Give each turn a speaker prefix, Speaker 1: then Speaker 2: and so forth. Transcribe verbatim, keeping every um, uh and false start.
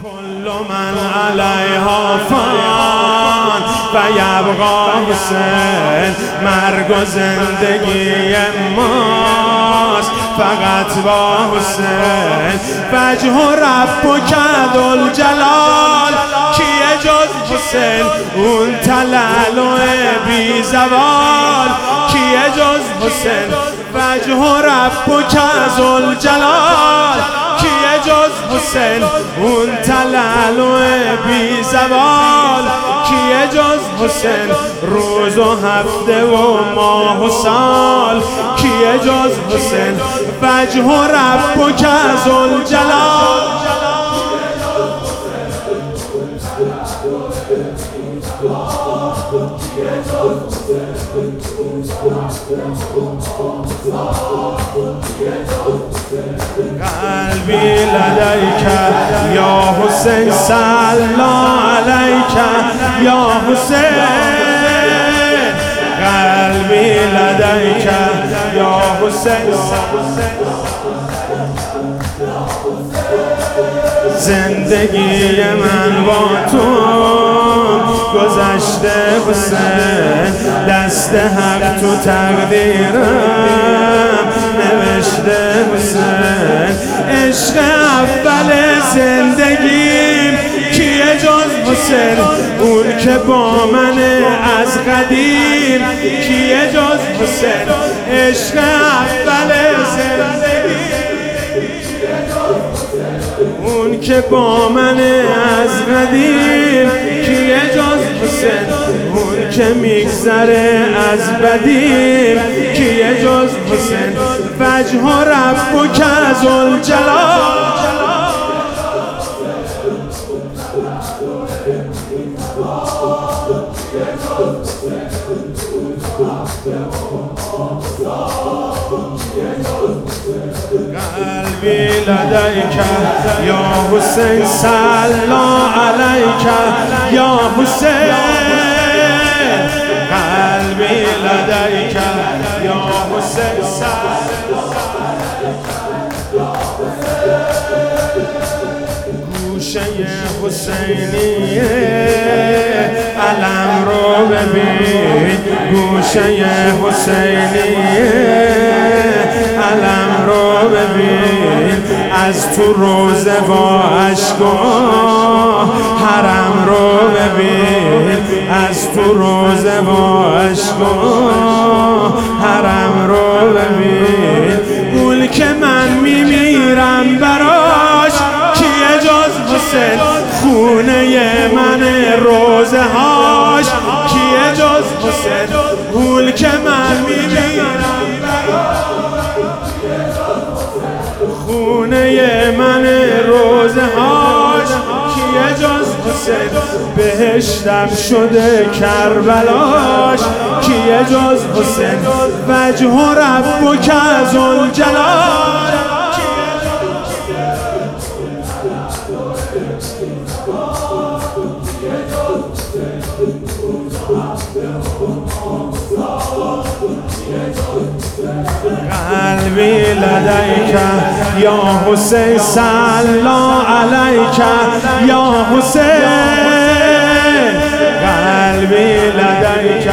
Speaker 1: كل من علیها فان و یبقا حسین. مرگ و زندگی ماست فقط با حسین. وجه ربک ذوالجلال کیه جز حسین؟ اون تلالو بی زوال کیه جز حسین؟ وجه ربک ذوالجلال کیه جز حسین؟ اون تلالو بی زوال کیه جز حسین؟ روز و هفته و ماه و سال کیه جز حسین؟ وجه ربک ذوالجلال. قلبی لدیک یا حسین صلا علیک یا حسین. قلبی لدیک یا حسین. زندگی من با تو گذشته حسین. دست حق تو تقدیرم نوشته حسین. عشق اول زندگیم کیه جز حسین؟ اون که با من از قدیم کیه جز حسین؟ عشق اول زندگیم اون که با من از قدیم کیه جز حسین؟ اون که میگذره از بدیم کیه جز حسین؟ وجه ربک ذوالجلال. قلبی لدیک یا حسین صلا علیک یا حسین. قلبی لدیک یا حسین صلا گوشه حسینیه علم رو ببین. گوشه حسینیه علم رو ببین. از تو روزه با عشق و حرم رو ببین. از تو روزه با عشق و حرم رو ببین. گل که من میمیرم براش کیه جز حسین؟ خونه من روزه هاش کیه جز حسین؟ گل که من میمیرم خونه من روزه هاش کیه جز حسین؟ بهشتم شده کربلاش کیه جز حسین؟ وجه ربک ذوالجلال. قلبی لدیک یا حسین صلا علیک یا حسین. قلبی لدیک